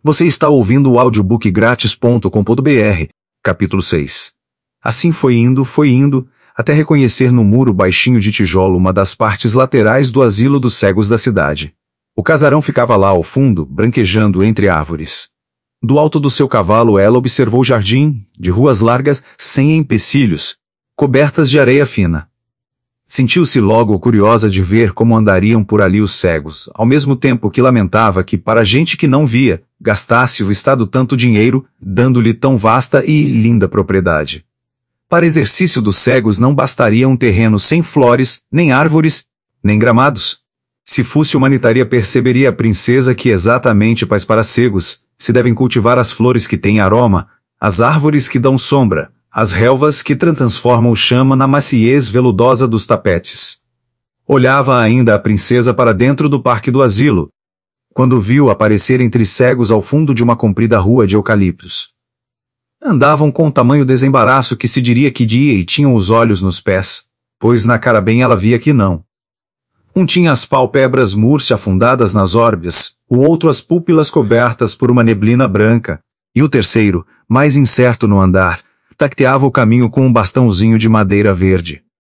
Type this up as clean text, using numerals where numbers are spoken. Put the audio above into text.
Você está ouvindo o audiobook grátis.com.br, capítulo 6. Assim foi indo, até reconhecer no muro baixinho de tijolo uma das partes laterais do asilo dos cegos da cidade. O casarão ficava lá ao fundo, branquejando entre árvores. Do alto do seu cavalo ela observou o jardim, de ruas largas, sem empecilhos, cobertas de areia fina. Sentiu-se logo curiosa de ver como andariam por ali os cegos, ao mesmo tempo que lamentava que, para gente que não via, gastasse o Estado tanto dinheiro, dando-lhe tão vasta e linda propriedade. Para exercício dos cegos não bastaria um terreno sem flores, nem árvores, nem gramados. Se fosse humanitária perceberia a princesa que exatamente para cegos, se devem cultivar as flores que têm aroma, as árvores que dão sombra, as relvas que transformam o chama na maciez veludosa dos tapetes. Olhava ainda a princesa para dentro do parque do asilo, quando viu aparecer entre cegos ao fundo de uma comprida rua de eucaliptos. Andavam com tamanho desembaraço que se diria que dia e tinham os olhos nos pés, pois na cara bem ela via que não. Um tinha as pálpebras murcha afundadas nas órbitas, o outro as púpilas cobertas por uma neblina branca, e o terceiro, mais incerto no andar, tacteava o caminho com um bastãozinho de madeira verde.